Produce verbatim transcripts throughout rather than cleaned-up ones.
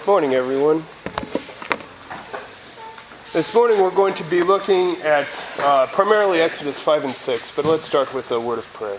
Morning, everyone. This morning we're going to be looking at uh, primarily Exodus five and six, but let's start with a word of prayer.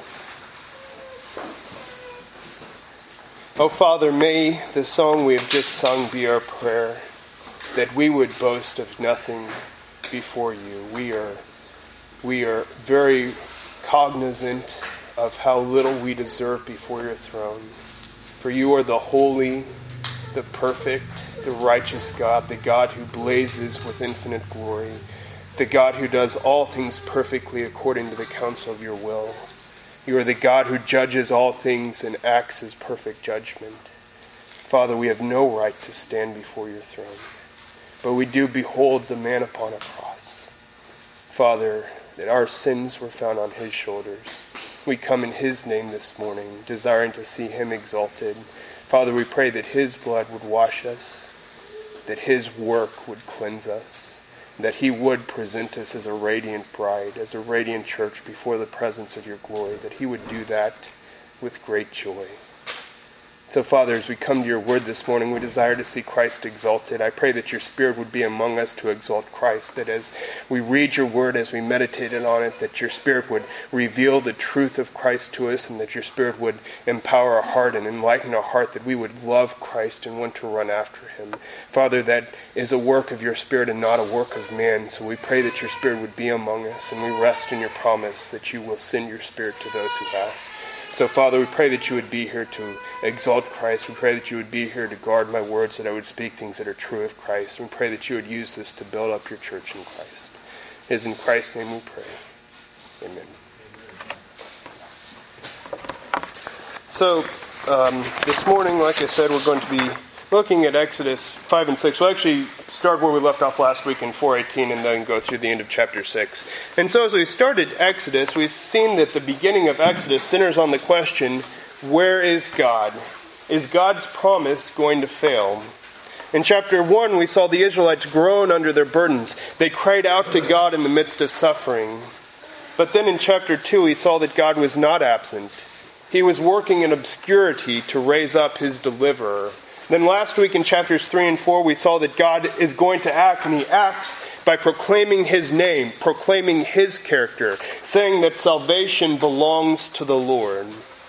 Oh, Father, may the song we have just sung be our prayer, that we would boast of nothing before you. We are, we are very cognizant of how little we deserve before your throne. For you are the holy, the perfect, the righteous God, the God who blazes with infinite glory, the God who does all things perfectly according to the counsel of your will. You are the God who judges all things and acts as perfect judgment. Father, we have no right to stand before your throne, but we do behold the man upon a cross. Father, that our sins were found on his shoulders. We come in his name this morning, desiring to see him exalted. Father, we pray that his blood would wash us, that his work would cleanse us, that he would present us as a radiant bride, as a radiant church before the presence of your glory, that he would do that with great joy. So, Father, as we come to your word this morning, we desire to see Christ exalted. I pray that your Spirit would be among us to exalt Christ, that as we read your word, as we meditated on it, that your Spirit would reveal the truth of Christ to us, and that your Spirit would empower our heart and enlighten our heart, that we would love Christ and want to run after him. Father, that is a work of your Spirit and not a work of man, so we pray that your Spirit would be among us, and we rest in your promise that you will send your Spirit to those who ask. So, Father, we pray that you would be here to exalt Christ. We pray that you would be here to guard my words, that I would speak things that are true of Christ. We pray that you would use this to build up your church in Christ. It is in Christ's name we pray. Amen. So, um, this morning, like I said, we're going to be looking at Exodus five and six. We'll actually start where we left off last week in four eighteen and then go through the end of chapter six. And so as we started Exodus, we've seen that the beginning of Exodus centers on the question, where is God? Is God's promise going to fail? In chapter one, we saw the Israelites groan under their burdens. They cried out to God in the midst of suffering. But then in chapter two, we saw that God was not absent. He was working in obscurity to raise up his deliverer. Then last week in chapters three and four, we saw that God is going to act, and he acts by proclaiming his name, proclaiming his character, saying that salvation belongs to the Lord.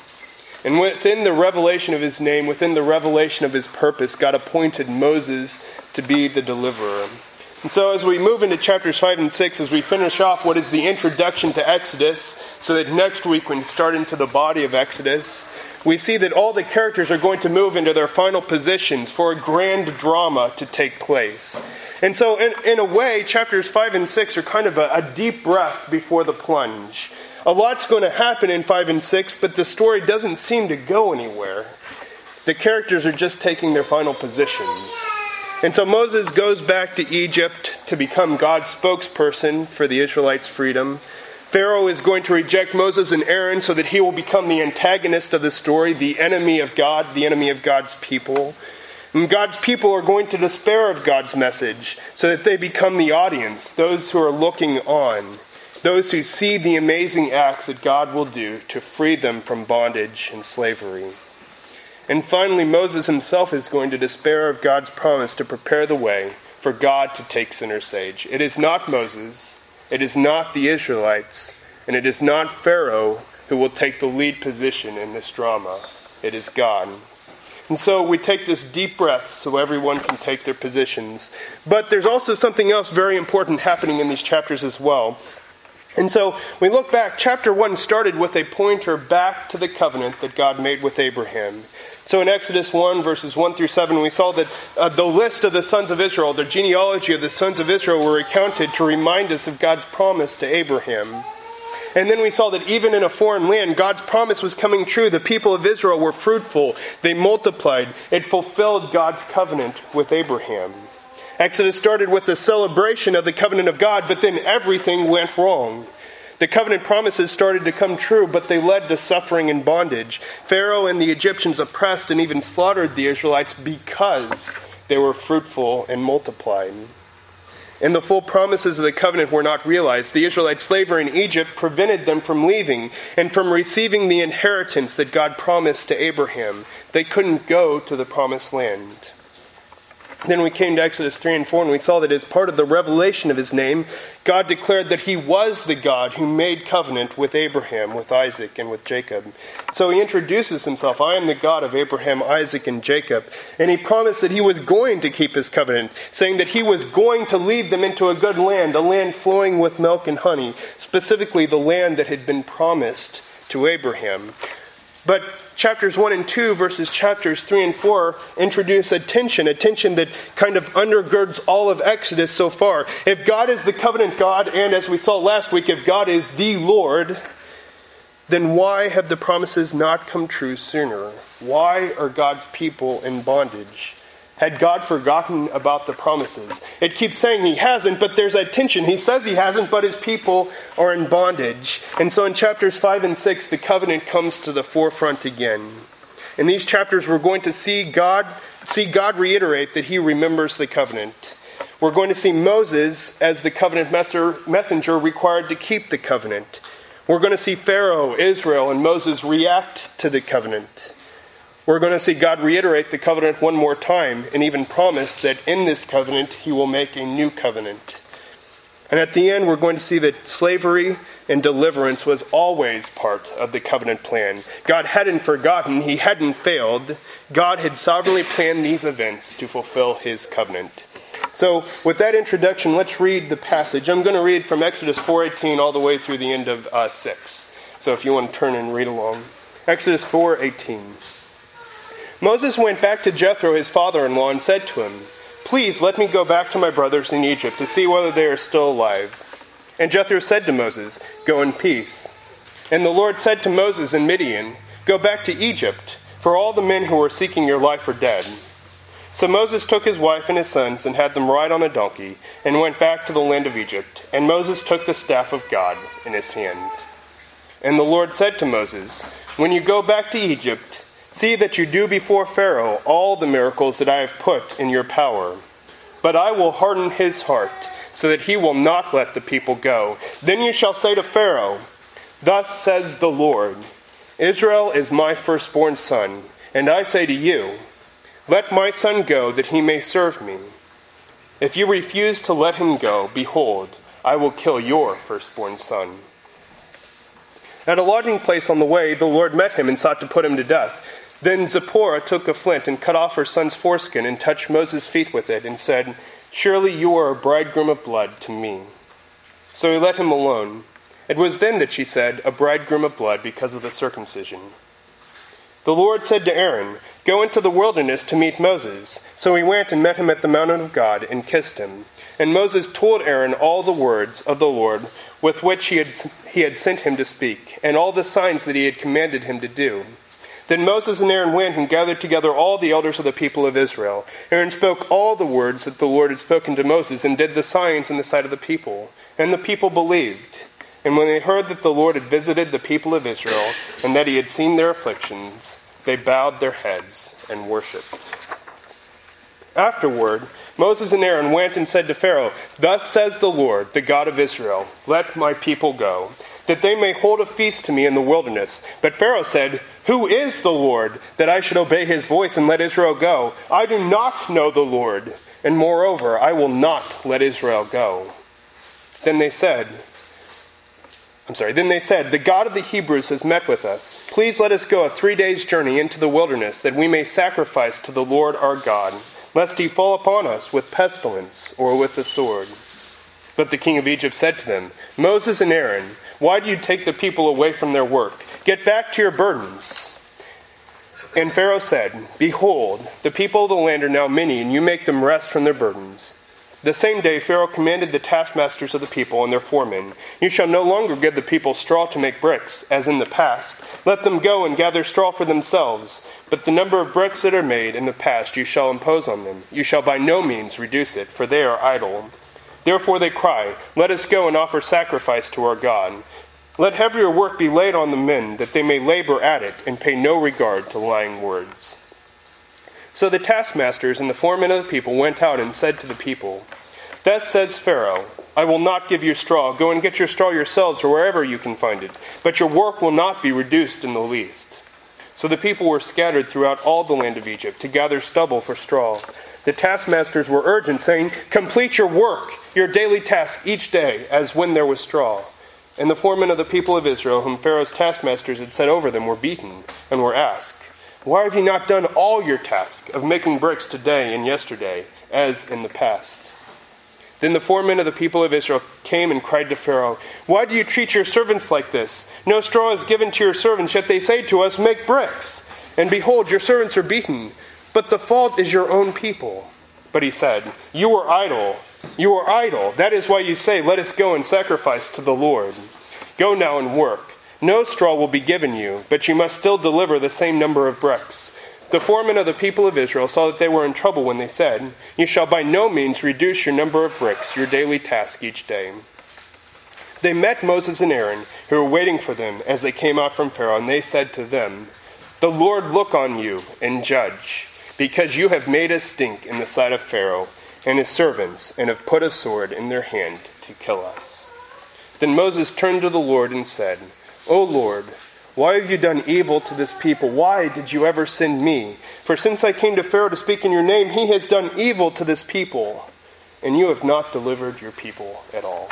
And within the revelation of his name, within the revelation of his purpose, God appointed Moses to be the deliverer. And so as we move into chapters five and six, as we finish off what is the introduction to Exodus, so that next week when we start into the body of Exodus, we see that all the characters are going to move into their final positions for a grand drama to take place. And so in, in a way, chapters five and six are kind of a, a deep breath before the plunge. A lot's going to happen in five and six, but the story doesn't seem to go anywhere. The characters are just taking their final positions. And so Moses goes back to Egypt to become God's spokesperson for the Israelites' freedom. Pharaoh is going to reject Moses and Aaron so that he will become the antagonist of the story, the enemy of God, the enemy of God's people. And God's people are going to despair of God's message so that they become the audience, those who are looking on, those who see the amazing acts that God will do to free them from bondage and slavery. And finally, Moses himself is going to despair of God's promise to prepare the way for God to take center stage. It is not Moses. It is not the Israelites, and it is not Pharaoh who will take the lead position in this drama. It is God. And so we take this deep breath so everyone can take their positions. But there's also something else very important happening in these chapters as well. And so we look back. Chapter one started with a pointer back to the covenant that God made with Abraham. So in Exodus one, verses one through seven, we saw that uh, the list of the sons of Israel, the genealogy of the sons of Israel, were recounted to remind us of God's promise to Abraham. And then we saw that even in a foreign land, God's promise was coming true. The people of Israel were fruitful. They multiplied. It fulfilled God's covenant with Abraham. Exodus started with the celebration of the covenant of God, but then everything went wrong. The covenant promises started to come true, but they led to suffering and bondage. Pharaoh and the Egyptians oppressed and even slaughtered the Israelites because they were fruitful and multiplied. And the full promises of the covenant were not realized. The Israelite slavery in Egypt prevented them from leaving and from receiving the inheritance that God promised to Abraham. They couldn't go to the promised land. Then we came to Exodus three and four, and we saw that as part of the revelation of his name, God declared that he was the God who made covenant with Abraham, with Isaac, and with Jacob. So he introduces himself, I am the God of Abraham, Isaac, and Jacob. And he promised that he was going to keep his covenant, saying that he was going to lead them into a good land, a land flowing with milk and honey, specifically the land that had been promised to Abraham. But chapters one and two versus chapters three and four introduce a tension, a tension that kind of undergirds all of Exodus so far. If God is the covenant God, and as we saw last week, if God is the Lord, then why have the promises not come true sooner? Why are God's people in bondage? Had God forgotten about the promises? It keeps saying he hasn't, but there's a tension. He says he hasn't, but his people are in bondage. And so in chapters five and six, the covenant comes to the forefront again. In these chapters, we're going to see God, see God reiterate that he remembers the covenant. We're going to see Moses as the covenant messenger required to keep the covenant. We're going to see Pharaoh, Israel, and Moses react to the covenant. We're going to see God reiterate the covenant one more time and even promise that in this covenant he will make a new covenant. And at the end we're going to see that slavery and deliverance was always part of the covenant plan. God hadn't forgotten, he hadn't failed. God had sovereignly planned these events to fulfill his covenant. So with that introduction, let's read the passage. I'm going to read from Exodus four eighteen all the way through the end of uh, six. So if you want to turn and read along. Exodus four eighteen. Moses went back to Jethro, his father-in-law, and said to him, Please let me go back to my brothers in Egypt to see whether they are still alive. And Jethro said to Moses, Go in peace. And the Lord said to Moses in Midian, Go back to Egypt, for all the men who are seeking your life are dead. So Moses took his wife and his sons and had them ride on a donkey and went back to the land of Egypt. And Moses took the staff of God in his hand. And the Lord said to Moses, When you go back to Egypt, see that you do before Pharaoh all the miracles that I have put in your power. But I will harden his heart, so that he will not let the people go. Then you shall say to Pharaoh, Thus says the Lord, Israel is my firstborn son, and I say to you, Let my son go, that he may serve me. If you refuse to let him go, behold, I will kill your firstborn son. At a lodging place on the way, the Lord met him and sought to put him to death. Then Zipporah took a flint and cut off her son's foreskin and touched Moses' feet with it and said, Surely you are a bridegroom of blood to me. So he let him alone. It was then that she said, A bridegroom of blood because of the circumcision. The Lord said to Aaron, Go into the wilderness to meet Moses. So he went and met him at the mountain of God and kissed him. And Moses told Aaron all the words of the Lord with which he had, he had sent him to speak, and all the signs that he had commanded him to do. Then Moses and Aaron went and gathered together all the elders of the people of Israel. Aaron spoke all the words that the Lord had spoken to Moses and did the signs in the sight of the people. And the people believed. And when they heard that the Lord had visited the people of Israel and that he had seen their afflictions, they bowed their heads and worshipped. Afterward, Moses and Aaron went and said to Pharaoh, Thus says the Lord, the God of Israel, Let my people go, that they may hold a feast to me in the wilderness. But Pharaoh said, Who is the Lord, that I should obey his voice and let Israel go? I do not know the Lord, and moreover, I will not let Israel go. Then they said, I'm sorry, then they said, The God of the Hebrews has met with us. Please let us go a three days' journey into the wilderness, that we may sacrifice to the Lord our God, lest he fall upon us with pestilence or with the sword. But the king of Egypt said to them, Moses and Aaron, why do you take the people away from their work? Get back to your burdens. And Pharaoh said, Behold, the people of the land are now many, and you make them rest from their burdens. The same day Pharaoh commanded the taskmasters of the people and their foremen, You shall no longer give the people straw to make bricks, as in the past. Let them go and gather straw for themselves. But the number of bricks that are made in the past you shall impose on them. You shall by no means reduce it, for they are idle. Therefore they cry, Let us go and offer sacrifice to our God. Let heavier work be laid on the men, that they may labor at it, and pay no regard to lying words. So the taskmasters and the foremen of the people went out and said to the people, Thus says Pharaoh, I will not give you straw. Go and get your straw yourselves, or wherever you can find it. But your work will not be reduced in the least. So the people were scattered throughout all the land of Egypt to gather stubble for straw. The taskmasters were urgent, saying, "Complete your work, your daily task each day, as when there was straw." And the foremen of the people of Israel, whom Pharaoh's taskmasters had set over them, were beaten and were asked, "Why have you not done all your task of making bricks today and yesterday, as in the past?" Then the foremen of the people of Israel came and cried to Pharaoh, "Why do you treat your servants like this? No straw is given to your servants, yet they say to us, 'Make bricks.' And behold, your servants are beaten. But the fault is your own people." But he said, "You are idle. You are idle. That is why you say, 'Let us go and sacrifice to the Lord.' Go now and work. No straw will be given you, but you must still deliver the same number of bricks." The foremen of the people of Israel saw that they were in trouble when they said, "You shall by no means reduce your number of bricks, your daily task each day." They met Moses and Aaron, who were waiting for them as they came out from Pharaoh, and they said to them, "The Lord look on you and judge, because you have made us stink in the sight of Pharaoh and his servants, and have put a sword in their hand to kill us." Then Moses turned to the Lord and said, "O Lord, why have you done evil to this people? Why did you ever send me? For since I came to Pharaoh to speak in your name, he has done evil to this people, and you have not delivered your people at all."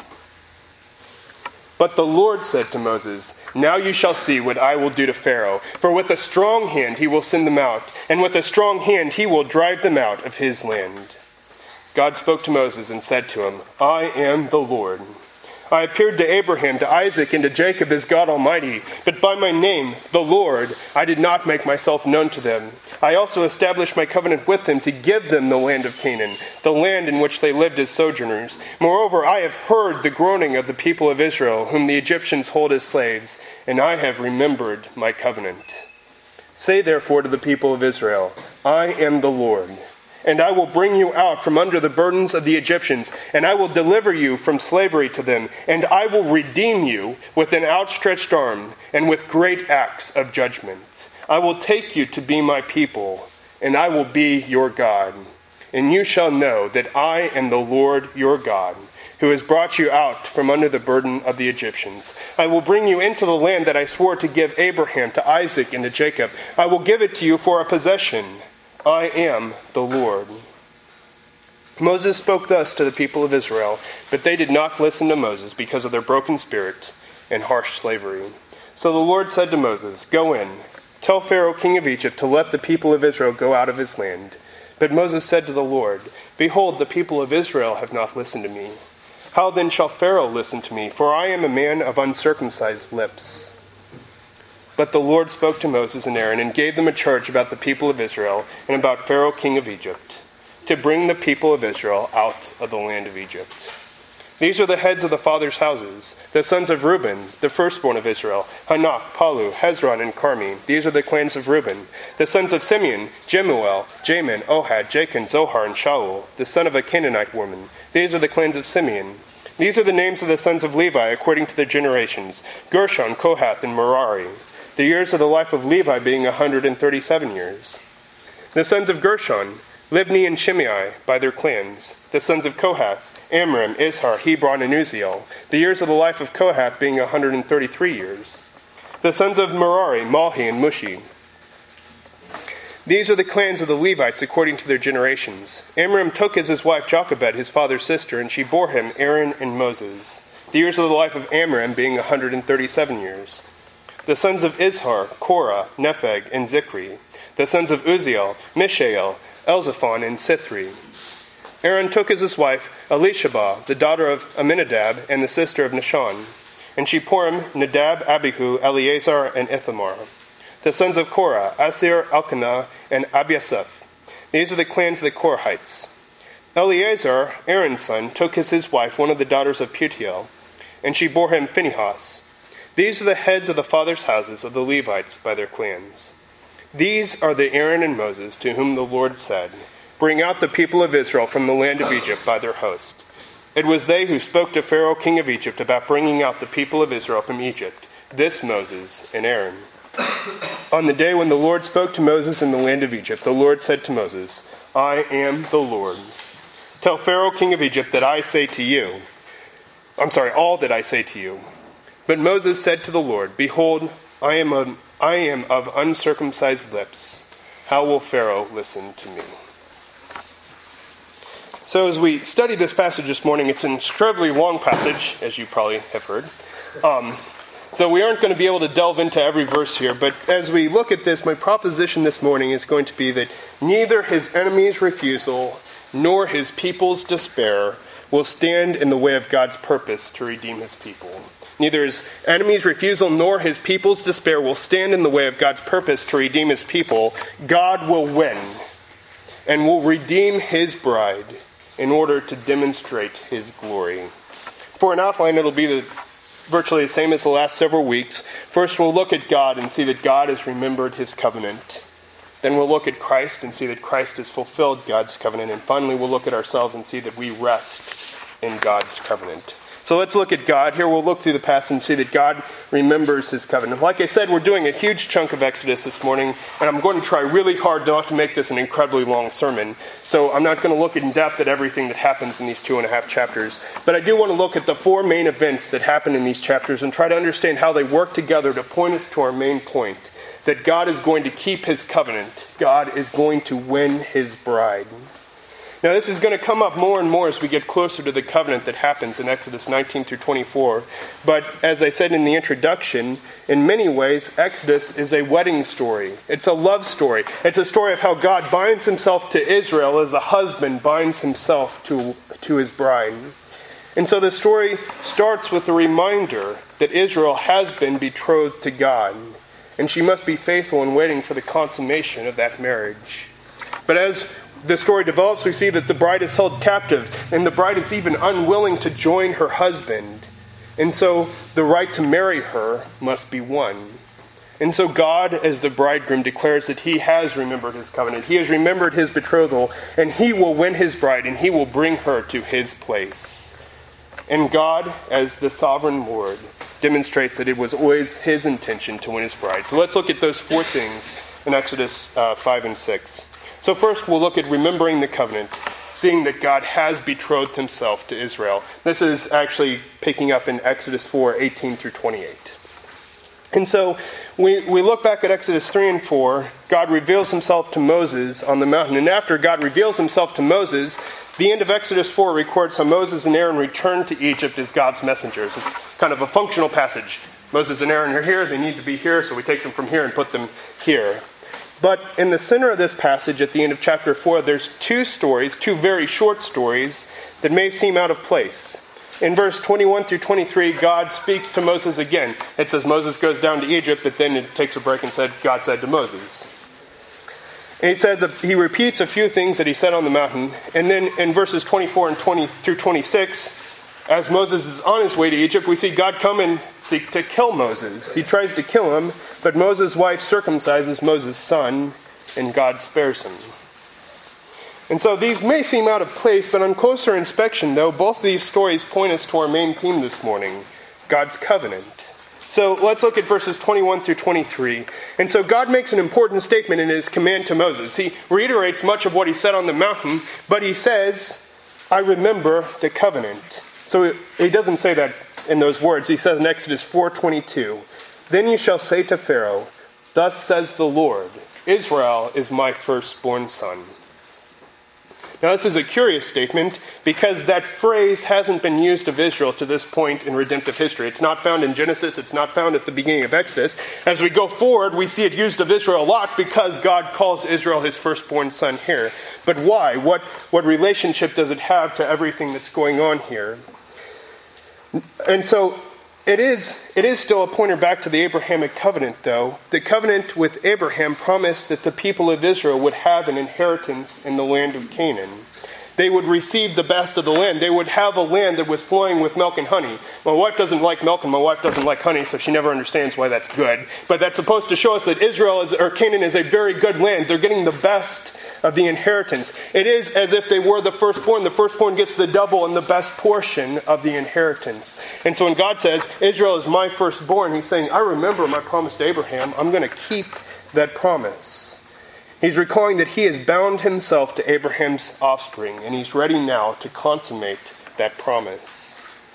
But the Lord said to Moses, "Now you shall see what I will do to Pharaoh, for with a strong hand he will send them out, and with a strong hand he will drive them out of his land." God spoke to Moses and said to him, "I am the Lord. I appeared to Abraham, to Isaac, and to Jacob as God Almighty, but by my name, the Lord, I did not make myself known to them. I also established my covenant with them to give them the land of Canaan, the land in which they lived as sojourners. Moreover, I have heard the groaning of the people of Israel, whom the Egyptians hold as slaves, and I have remembered my covenant. Say therefore to the people of Israel, I am the Lord. And I will bring you out from under the burdens of the Egyptians, and I will deliver you from slavery to them, and I will redeem you with an outstretched arm and with great acts of judgment. I will take you to be my people, and I will be your God. And you shall know that I am the Lord your God, who has brought you out from under the burden of the Egyptians. I will bring you into the land that I swore to give Abraham, to Isaac, and to Jacob. I will give it to you for a possession. I am the Lord." Moses spoke thus to the people of Israel, but they did not listen to Moses because of their broken spirit and harsh slavery. So the Lord said to Moses, "Go in, tell Pharaoh king of Egypt to let the people of Israel go out of his land." But Moses said to the Lord, "Behold, the people of Israel have not listened to me. How then shall Pharaoh listen to me? For I am a man of uncircumcised lips." But the Lord spoke to Moses and Aaron and gave them a charge about the people of Israel and about Pharaoh king of Egypt, to bring the people of Israel out of the land of Egypt. These are the heads of the fathers' houses, the sons of Reuben, the firstborn of Israel, Hanok, Palu, Hezron, and Carmi. These are the clans of Reuben. The sons of Simeon, Jemuel, Jamin, Ohad, Jachin, Zohar, and Shaul, the son of a Canaanite woman. These are the clans of Simeon. These are the names of the sons of Levi according to their generations, Gershon, Kohath, and Merari. The years of the life of Levi being one hundred thirty-seven years. The sons of Gershon, Libni and Shimei by their clans. The sons of Kohath, Amram, Izhar, Hebron, and Uziel. The years of the life of Kohath being one hundred thirty-three years. The sons of Merari, Malhi, and Mushi. These are the clans of the Levites according to their generations. Amram took as his wife Jochebed, his father's sister, and she bore him Aaron and Moses. The years of the life of Amram being one hundred thirty-seven years. The sons of Izhar, Korah, Nepheg, and Zikri. The sons of Uziel, Mishael, Elzaphan, and Sithri. Aaron took as his wife Elisheba, the daughter of Aminadab and the sister of Nahshon. And she bore him Nadab, Abihu, Eleazar, and Ithamar. The sons of Korah, Asir, Elkanah, and Abiasaph. These are the clans of the Korahites. Eleazar, Aaron's son, took as his wife one of the daughters of Putiel, and she bore him Phinehas. These are the heads of the fathers' houses of the Levites by their clans. These are the Aaron and Moses to whom the Lord said, "Bring out the people of Israel from the land of Egypt by their host." It was they who spoke to Pharaoh king of Egypt about bringing out the people of Israel from Egypt, this Moses and Aaron. On the day when the Lord spoke to Moses in the land of Egypt, the Lord said to Moses, "I am the Lord. Tell Pharaoh king of Egypt that I say to you, I'm sorry, all that I say to you." But Moses said to the Lord, "Behold, I am, a, I am of uncircumcised lips. How will Pharaoh listen to me? So as we study this passage this morning, it's an incredibly long passage, as you probably have heard. Um, so we aren't going to be able to delve into every verse here, but as we look at this, my proposition this morning is going to be that neither his enemies' refusal nor his people's despair will stand in the way of God's purpose to redeem his people. Neither his enemies' refusal nor his people's despair will stand in the way of God's purpose to redeem his people. God will win and will redeem his bride in order to demonstrate his glory. For an outline, it'll be the, virtually the same as the last several weeks. First, we'll look at God and see that God has remembered his covenant. Then we'll look at Christ and see that Christ has fulfilled God's covenant. And finally, we'll look at ourselves and see that we rest in God's covenant. So let's look at God. Here we'll look through the passage and see that God remembers his covenant. Like I said, we're doing a huge chunk of Exodus this morning, and I'm going to try really hard not to make this an incredibly long sermon. So I'm not going to look in depth at everything that happens in these two and a half chapters. But I do want to look at the four main events that happen in these chapters and try to understand how they work together to point us to our main point, that God is going to keep his covenant. God is going to win his bride. Now, this is going to come up more and more as we get closer to the covenant that happens in Exodus nineteen through twenty-four. But as I said in the introduction, in many ways, Exodus is a wedding story. It's a love story. It's a story of how God binds himself to Israel as a husband binds himself to, to his bride. And so the story starts with a reminder that Israel has been betrothed to God, and she must be faithful in waiting for the consummation of that marriage. But as the story develops, we see that the bride is held captive, and the bride is even unwilling to join her husband. And so the right to marry her must be won. And so God, as the bridegroom, declares that he has remembered his covenant. He has remembered his betrothal, and he will win his bride, and he will bring her to his place. And God, as the sovereign Lord, demonstrates that it was always his intention to win his bride. So let's look at those four things in Exodus uh, five and six. So first, we'll look at remembering the covenant, seeing that God has betrothed himself to Israel. This is actually picking up in Exodus four, eighteen through twenty-eight. And so we, we look back at Exodus three and four. God reveals himself to Moses on the mountain. And after God reveals himself to Moses, the end of Exodus four records how Moses and Aaron returned to Egypt as God's messengers. It's kind of a functional passage. Moses and Aaron are here. They need to be here, so we take them from here and put them here. But in the center of this passage, at the end of chapter four, there's two stories, two very short stories, that may seem out of place. In verse twenty-one through twenty-three, God speaks to Moses again. It says Moses goes down to Egypt, but then it takes a break and said, God said to Moses. And he says, he repeats a few things that he said on the mountain. And then in verses twenty-four and twenty through twenty-six, as Moses is on his way to Egypt, we see God come and seek to kill Moses. He tries to kill him, but Moses' wife circumcises Moses' son, and God spares him. And so these may seem out of place, but on closer inspection, though, both of these stories point us to our main theme this morning, God's covenant. So let's look at verses twenty-one through twenty-three. And so God makes an important statement in his command to Moses. He reiterates much of what he said on the mountain, but he says, I remember the covenant. So he doesn't say that in those words. He says in Exodus four twenty-two, Then you shall say to Pharaoh, Thus says the Lord, Israel is my firstborn son. Now this is a curious statement because that phrase hasn't been used of Israel to this point in redemptive history. It's not found in Genesis. It's not found at the beginning of Exodus. As we go forward, we see it used of Israel a lot because God calls Israel his firstborn son here. But why? What, what relationship does it have to everything that's going on here? And so it is, it is still a pointer back to the Abrahamic covenant, though. The covenant with Abraham promised that the people of Israel would have an inheritance in the land of Canaan. They would receive the best of the land. They would have a land that was flowing with milk and honey. My wife doesn't like milk and my wife doesn't like honey, so she never understands why that's good. But that's supposed to show us that Israel is, or Canaan is a very good land. They're getting the best of the inheritance. It is as if they were the firstborn. The firstborn gets the double and the best portion of the inheritance. And so when God says, Israel is my firstborn, he's saying, I remember my promise to Abraham. I'm going to keep that promise. He's recalling that he has bound himself to Abraham's offspring, and he's ready now to consummate that promise.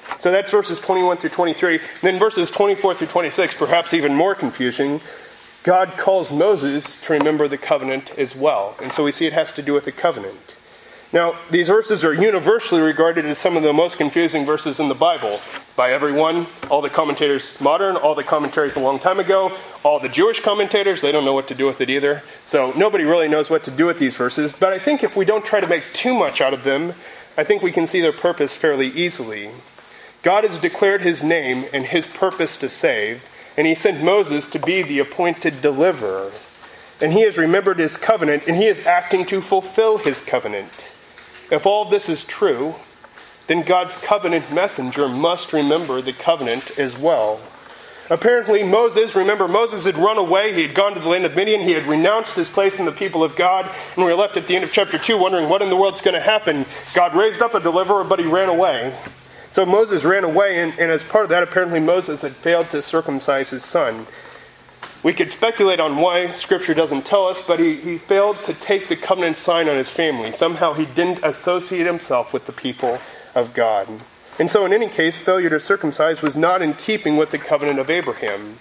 So that's verses twenty-one through twenty-three. And then verses twenty-four through twenty-six, perhaps even more confusing, God calls Moses to remember the covenant as well. And so we see it has to do with the covenant. Now, these verses are universally regarded as some of the most confusing verses in the Bible by everyone, all the commentators modern, all the commentaries a long time ago, all the Jewish commentators, they don't know what to do with it either. So nobody really knows what to do with these verses. But I think if we don't try to make too much out of them, I think we can see their purpose fairly easily. God has declared his name and his purpose to save, and he sent Moses to be the appointed deliverer. And he has remembered his covenant, and he is acting to fulfill his covenant. If all of this is true, then God's covenant messenger must remember the covenant as well. Apparently Moses, remember Moses had run away, he had gone to the land of Midian, he had renounced his place in the people of God, and we were left at the end of chapter two wondering what in the world's going to happen. God raised up a deliverer, but he ran away. So Moses ran away, and, and as part of that, apparently Moses had failed to circumcise his son. We could speculate on why Scripture doesn't tell us, but he, he failed to take the covenant sign on his family. Somehow he didn't associate himself with the people of God. And so in any case, failure to circumcise was not in keeping with the covenant of Abraham.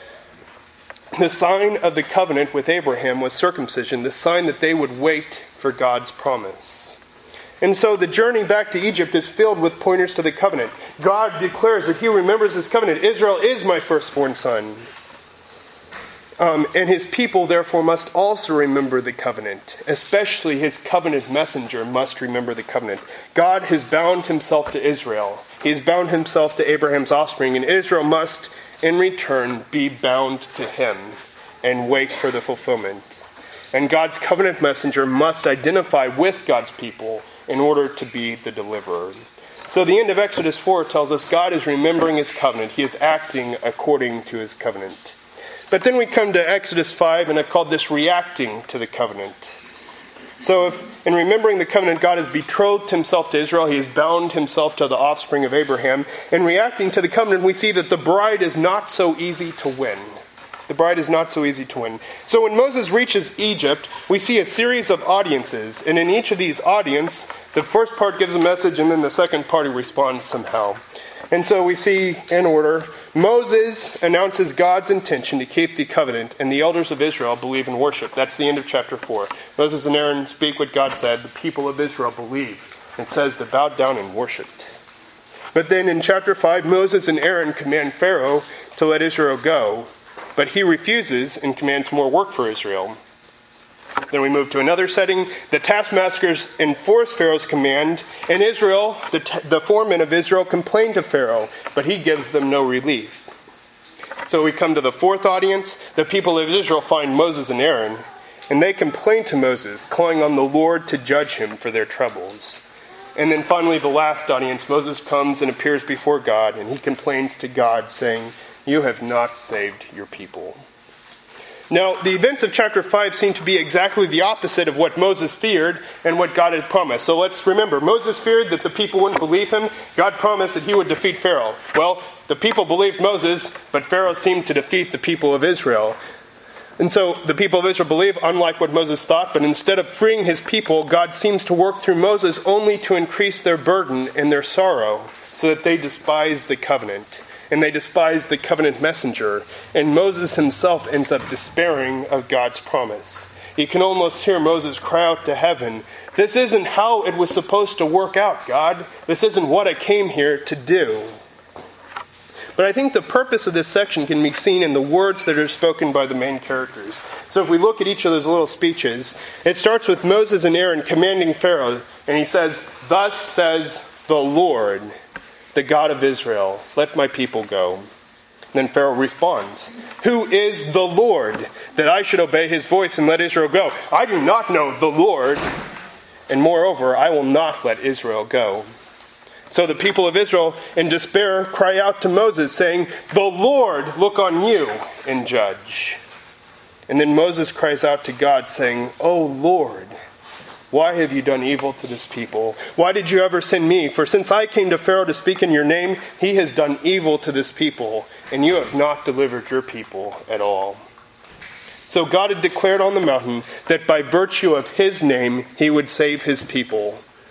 The sign of the covenant with Abraham was circumcision, the sign that they would wait for God's promise. And so the journey back to Egypt is filled with pointers to the covenant. God declares that he remembers his covenant. Israel is my firstborn son. Um, and his people, therefore, must also remember the covenant. Especially his covenant messenger must remember the covenant. God has bound himself to Israel. He has bound himself to Abraham's offspring. And Israel must, in return, be bound to him and wait for the fulfillment. And God's covenant messenger must identify with God's people in order to be the deliverer. So the end of Exodus four tells us God is remembering his covenant. He is acting according to his covenant. But then we come to Exodus five, and I've called this reacting to the covenant. So if in remembering the covenant, God has betrothed himself to Israel, he has bound himself to the offspring of Abraham. In reacting to the covenant, we see that the bride is not so easy to win. The bride is not so easy to win. So when Moses reaches Egypt, we see a series of audiences. And in each of these audiences, the first part gives a message, and then the second party responds somehow. And so we see, in order, Moses announces God's intention to keep the covenant, and the elders of Israel believe and worship. That's the end of chapter four. Moses and Aaron speak what God said. The people of Israel believe. It says they bowed down and worshipped. But then in chapter five, Moses and Aaron command Pharaoh to let Israel go, but he refuses and commands more work for Israel. Then we move to another setting. The taskmasters enforce Pharaoh's command, and Israel, the, t- the foremen of Israel, complain to Pharaoh, but he gives them no relief. So we come to the fourth audience. The people of Israel find Moses and Aaron, and they complain to Moses, calling on the Lord to judge him for their troubles. And then finally, the last audience, Moses comes and appears before God, and he complains to God, saying, "You have not saved your people." Now, the events of chapter five seem to be exactly the opposite of what Moses feared and what God had promised. So let's remember, Moses feared that the people wouldn't believe him. God promised that he would defeat Pharaoh. Well, the people believed Moses, but Pharaoh seemed to defeat the people of Israel. And so the people of Israel believe, unlike what Moses thought, but instead of freeing his people, God seems to work through Moses only to increase their burden and their sorrow, so that they despise the covenant. And they despise the covenant messenger. And Moses himself ends up despairing of God's promise. You can almost hear Moses cry out to heaven, "This isn't how it was supposed to work out, God. This isn't what I came here to do." But I think the purpose of this section can be seen in the words that are spoken by the main characters. So if we look at each of those little speeches, it starts with Moses and Aaron commanding Pharaoh. And he says, "Thus says the Lord, the God of Israel, let my people go." And then Pharaoh responds, "Who is the Lord, that I should obey his voice and let Israel go? I do not know the Lord, and moreover, I will not let Israel go." So the people of Israel, in despair, cry out to Moses, saying, "The Lord look on you and judge." And then Moses cries out to God, saying, "O Lord, why have you done evil to this people? Why did you ever send me? For since I came to Pharaoh to speak in your name, he has done evil to this people, and you have not delivered your people at all." So God had declared on the mountain that by virtue of his name, he would save his people.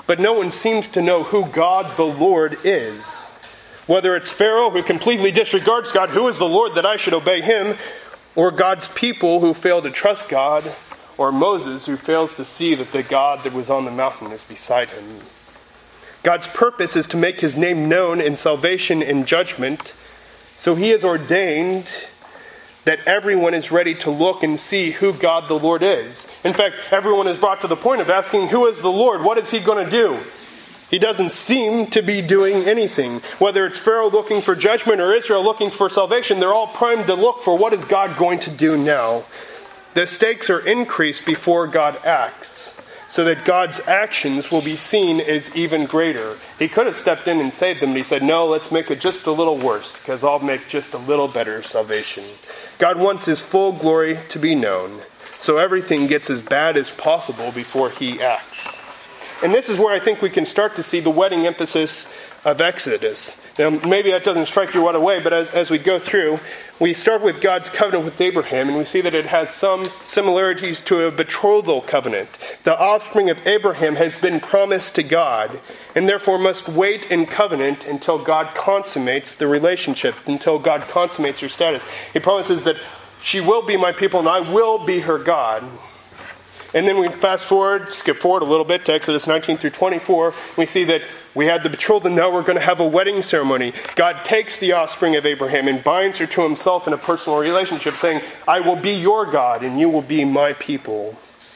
but no one seems to know who God the Lord is. Whether it's Pharaoh, who completely disregards God, who is the Lord that I should obey him, or God's people who fail to trust God, or Moses who fails to see that the God that was on the mountain is beside him. God's purpose is to make his name known in salvation and judgment, so he has ordained that everyone is ready to look and see who God the Lord is. In fact, everyone is brought to the point of asking, who is the Lord? What is he going to do? He doesn't seem to be doing anything. Whether it's Pharaoh looking for judgment or Israel looking for salvation, they're all primed to look for what is God going to do now. The stakes are increased before God acts, so that God's actions will be seen as even greater. He could have stepped in and saved them, but he said, no, let's make it just a little worse, because I'll make just a little better salvation. God wants his full glory to be known, so everything gets as bad as possible before he acts. And this is where I think we can start to see the wedding emphasis of Exodus. Now, maybe that doesn't strike you right away, but as, as we go through, we start with God's covenant with Abraham, and we see that it has some similarities to a betrothal covenant. The offspring of Abraham has been promised to God, and therefore must wait in covenant until God consummates the relationship, until God consummates her status. He promises that she will be my people, and I will be her God. And then we fast forward, skip forward a little bit to Exodus nineteen through twenty-four. We see that we had the betrothal, and now we're going to have a wedding ceremony. God takes the offspring of Abraham and binds her to himself in a personal relationship, saying, I will be your God, and you will be my people.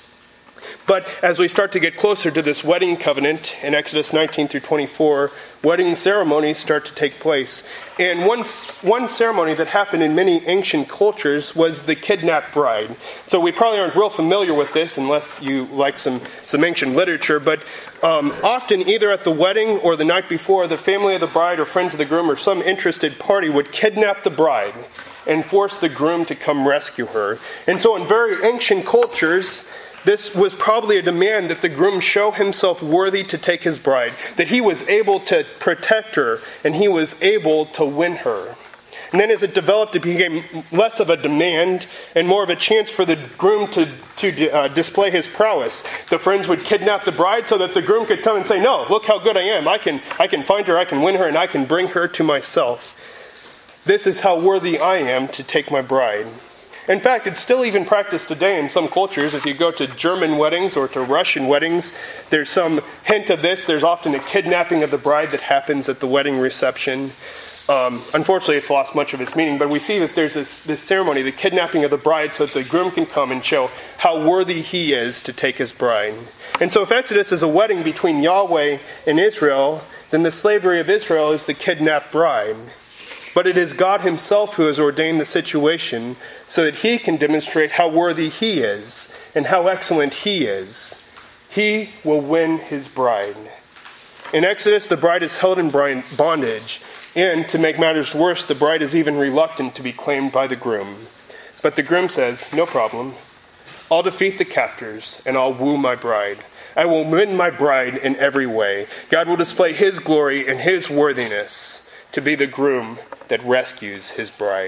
But as we start to get closer to this wedding covenant in Exodus nineteen through twenty-four, wedding ceremonies start to take place. And one, one ceremony that happened in many ancient cultures was the kidnapped bride. So we probably aren't real familiar with this unless you like some, some ancient literature. But um, often either at the wedding or the night before, the family of the bride or friends of the groom or some interested party would kidnap the bride and force the groom to come rescue her. And so in very ancient cultures, this was probably a demand that the groom show himself worthy to take his bride, that he was able to protect her, and he was able to win her. And then as it developed, it became less of a demand and more of a chance for the groom to, to uh, display his prowess. The friends would kidnap the bride so that the groom could come and say, no, look how good I am. I can, I can find her, I can win her, and I can bring her to myself. This is how worthy I am to take my bride. In fact, it's still even practiced today in some cultures. If you go to German weddings or to Russian weddings, there's some hint of this. There's often a kidnapping of the bride that happens at the wedding reception. Um, unfortunately, it's lost much of its meaning, but we see that there's this, this ceremony, the kidnapping of the bride, so that the groom can come and show how worthy he is to take his bride. And so if Exodus is a wedding between Yahweh and Israel, then the slavery of Israel is the kidnapped bride. But it is God himself who has ordained the situation so that he can demonstrate how worthy he is and how excellent he is. He will win his bride. In Exodus, the bride is held in bondage, and to make matters worse, the bride is even reluctant to be claimed by the groom. But the groom says, no problem. I'll defeat the captors, and I'll woo my bride. I will win my bride in every way. God will display his glory and his worthiness to be the groom that rescues his bride.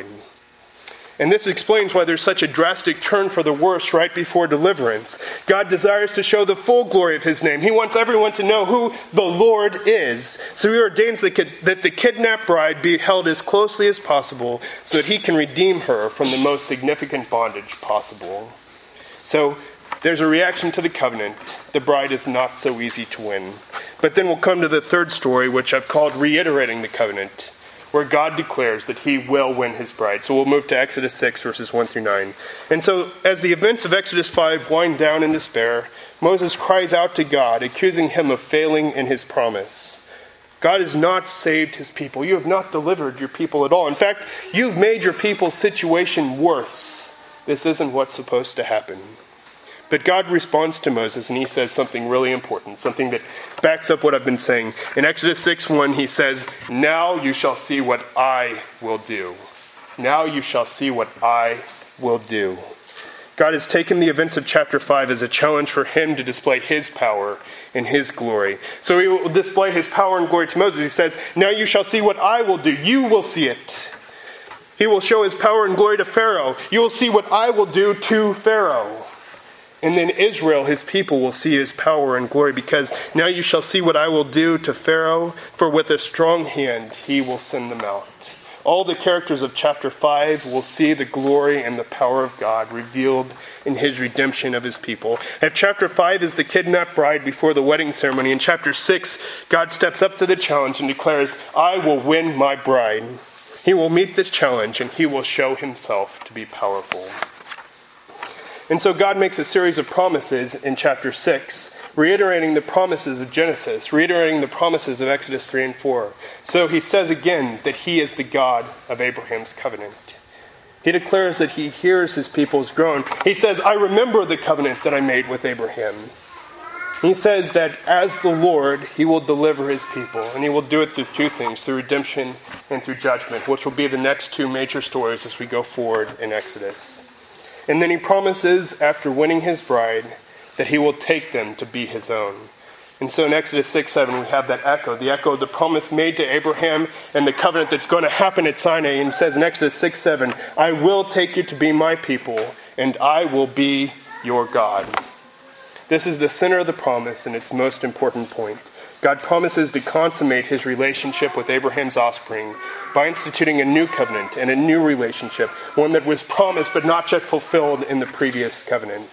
And this explains why there's such a drastic turn for the worse right before deliverance. God desires to show the full glory of his name. He wants everyone to know who the Lord is. So he ordains that the kidnapped bride be held as closely as possible so that he can redeem her from the most significant bondage possible. So there's a reaction to the covenant. The bride is not so easy to win. But then we'll come to the third story, which I've called reiterating the covenant, where God declares that he will win his bride. So we'll move to Exodus six, verses one through nine. And so as the events of Exodus five wind down in despair, Moses cries out to God, accusing him of failing in his promise. God has not saved his people. You have not delivered your people at all. In fact, you've made your people's situation worse. This isn't what's supposed to happen. But God responds to Moses, and he says something really important, something that backs up what I've been saying. In Exodus six one, he says, now you shall see what I will do. Now you shall see what I will do. God has taken the events of chapter five as a challenge for him to display his power and his glory. So he will display his power and glory to Moses. He says, now you shall see what I will do. You will see it. He will show his power and glory to Pharaoh. You will see what I will do to Pharaoh. And then Israel, his people, will see his power and glory, because now you shall see what I will do to Pharaoh, for with a strong hand he will send them out. All the characters of chapter five will see the glory and the power of God revealed in his redemption of his people. If chapter five is the kidnapped bride before the wedding ceremony, in chapter six, God steps up to the challenge and declares, I will win my bride. He will meet this challenge and he will show himself to be powerful. And so God makes a series of promises in chapter six, reiterating the promises of Genesis, reiterating the promises of Exodus three and four. So he says again that he is the God of Abraham's covenant. He declares that he hears his people's groan. He says, I remember the covenant that I made with Abraham. He says that as the Lord, he will deliver his people. And he will do it through two things, through redemption and through judgment, which will be the next two major stories as we go forward in Exodus. And then he promises, after winning his bride, that he will take them to be his own. And so in Exodus six seven, we have that echo, the echo of the promise made to Abraham and the covenant that's going to happen at Sinai. And it says in Exodus six seven, I will take you to be my people, and I will be your God. This is the center of the promise and its most important point. God promises to consummate his relationship with Abraham's offspring by instituting a new covenant and a new relationship, one that was promised but not yet fulfilled in the previous covenant.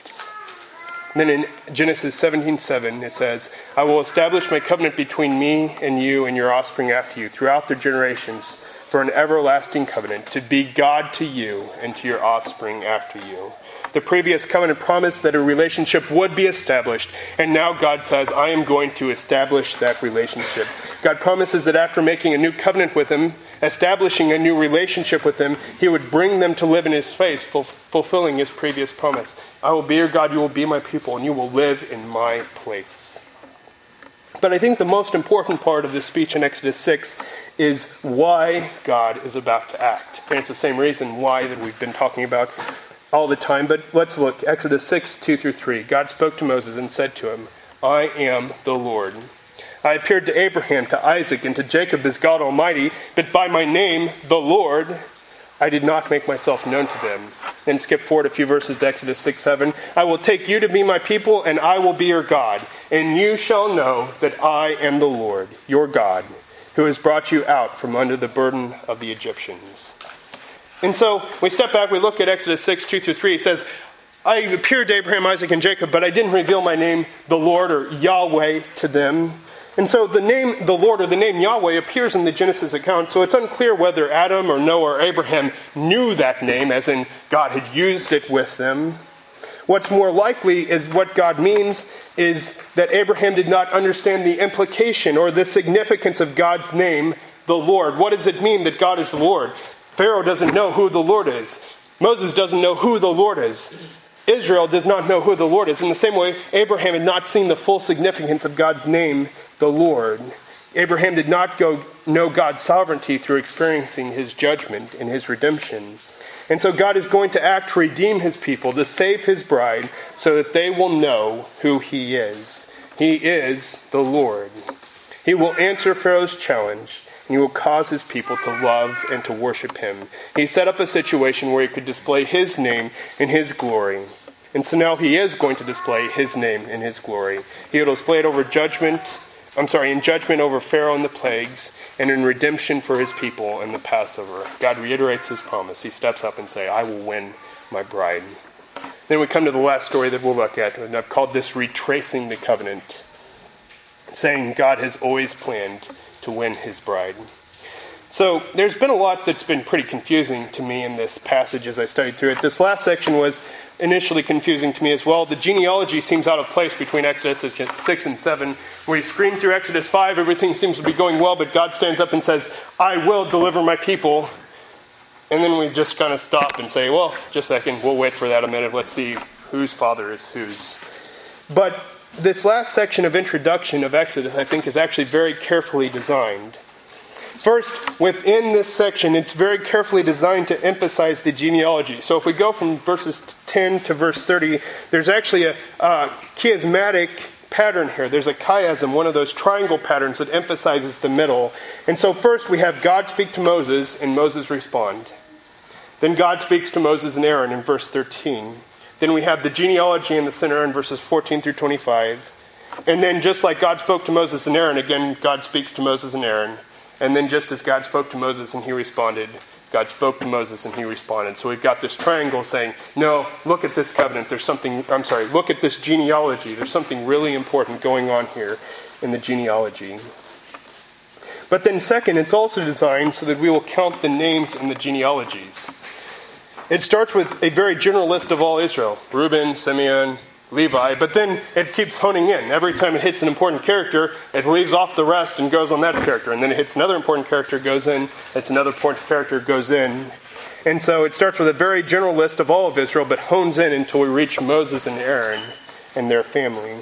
Then in Genesis seventeen seven, it says, I will establish my covenant between me and you and your offspring after you throughout their generations for an everlasting covenant, to be God to you and to your offspring after you. The previous covenant promised that a relationship would be established, and now God says, I am going to establish that relationship. God promises that after making a new covenant with him, establishing a new relationship with them, he would bring them to live in his face, fulfilling his previous promise. I will be your God, you will be my people, and you will live in my place. But I think the most important part of this speech in Exodus six is why God is about to act. And it's the same reason why that we've been talking about all the time. But let's look. Exodus six, two through three. God spoke to Moses and said to him, I am the Lord. I appeared to Abraham, to Isaac, and to Jacob as God Almighty, but by my name, the Lord, I did not make myself known to them. Then skip forward a few verses to Exodus six seven. I will take you to be my people, and I will be your God. And you shall know that I am the Lord, your God, who has brought you out from under the burden of the Egyptians. And so we step back, we look at Exodus six, two through three. It says, I appeared to Abraham, Isaac, and Jacob, but I didn't reveal my name, the Lord, or Yahweh, to them. And so the name, the Lord, or the name Yahweh appears in the Genesis account, so it's unclear whether Adam or Noah or Abraham knew that name, as in God had used it with them. What's more likely is what God means is that Abraham did not understand the implication or the significance of God's name, the Lord. What does it mean that God is the Lord? Pharaoh doesn't know who the Lord is. Moses doesn't know who the Lord is. Israel does not know who the Lord is. In the same way, Abraham had not seen the full significance of God's name, the Lord. Abraham did not go know God's sovereignty through experiencing his judgment and his redemption. And so God is going to act to redeem his people, to save his bride, so that they will know who he is. He is the Lord. He will answer Pharaoh's challenge, and he will cause his people to love and to worship him. He set up a situation where he could display his name and his glory. And so now he is going to display his name and his glory. He will display it over judgment, I'm sorry, in judgment over Pharaoh and the plagues, and in redemption for his people and the Passover. God reiterates his promise. He steps up and says, I will win my bride. Then we come to the last story that we'll look at, and I've called this Retracing the Covenant, saying God has always planned to win his bride. So there's been a lot that's been pretty confusing to me in this passage as I studied through it. This last section was initially confusing to me as well. The genealogy seems out of place between Exodus six and seven. Where you scream through Exodus five, everything seems to be going well, but God stands up and says, I will deliver my people. And then we just kind of stop and say, well, just a second, we'll wait for that a minute. Let's see whose father is whose. But this last section of introduction of Exodus, I think, is actually very carefully designed. First, within this section, it's very carefully designed to emphasize the genealogy. So if we go from verses ten to verse thirty, there's actually a uh, chiasmatic pattern here. There's a chiasm, one of those triangle patterns that emphasizes the middle. And so first we have God speak to Moses, and Moses respond. Then God speaks to Moses and Aaron in verse thirteen. Then we have the genealogy in the center in verses fourteen through twenty-five. And then just like God spoke to Moses and Aaron, again, God speaks to Moses and Aaron. And then just as God spoke to Moses and he responded, God spoke to Moses and he responded. So we've got this triangle saying, no, look at this covenant. There's something, I'm sorry, look at this genealogy. There's something really important going on here in the genealogy. But then second, it's also designed so that we will count the names in the genealogies. It starts with a very general list of all Israel. Reuben, Simeon, Levi, but then it keeps honing in. Every time it hits an important character, it leaves off the rest and goes on that character. And then it hits another important character, goes in. It's another important character, goes in. And so it starts with a very general list of all of Israel, but hones in until we reach Moses and Aaron and their family.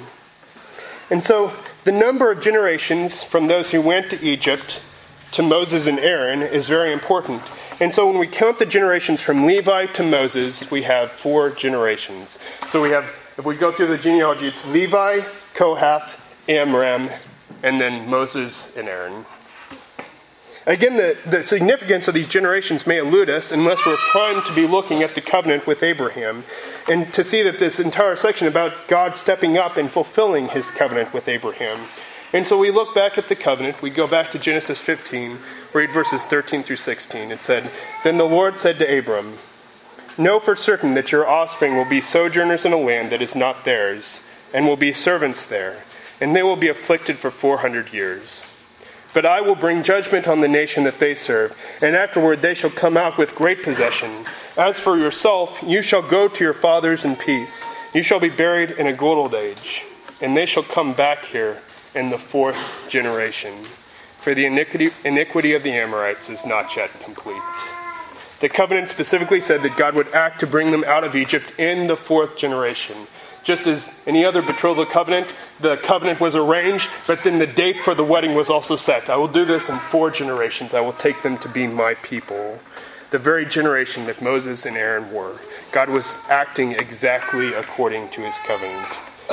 And so the number of generations from those who went to Egypt to Moses and Aaron is very important. And so when we count the generations from Levi to Moses, we have four generations. So we have, if we go through the genealogy, it's Levi, Kohath, Amram, and then Moses and Aaron. Again, the, the significance of these generations may elude us unless we're primed to be looking at the covenant with Abraham and to see that this entire section about God stepping up and fulfilling his covenant with Abraham. And so we look back at the covenant. We go back to Genesis fifteen, read verses thirteen through sixteen. It said, "Then the Lord said to Abram, 'Know for certain that your offspring will be sojourners in a land that is not theirs, and will be servants there, and they will be afflicted for four hundred years. But I will bring judgment on the nation that they serve, and afterward they shall come out with great possession. As for yourself, you shall go to your fathers in peace. You shall be buried in a good old age, and they shall come back here in the fourth generation. For the iniquity, iniquity of the Amorites is not yet complete.'" The covenant specifically said that God would act to bring them out of Egypt in the fourth generation. Just as any other betrothal covenant, the covenant was arranged, but then the date for the wedding was also set. I will do this in four generations. I will take them to be my people. The very generation that Moses and Aaron were. God was acting exactly according to his covenant.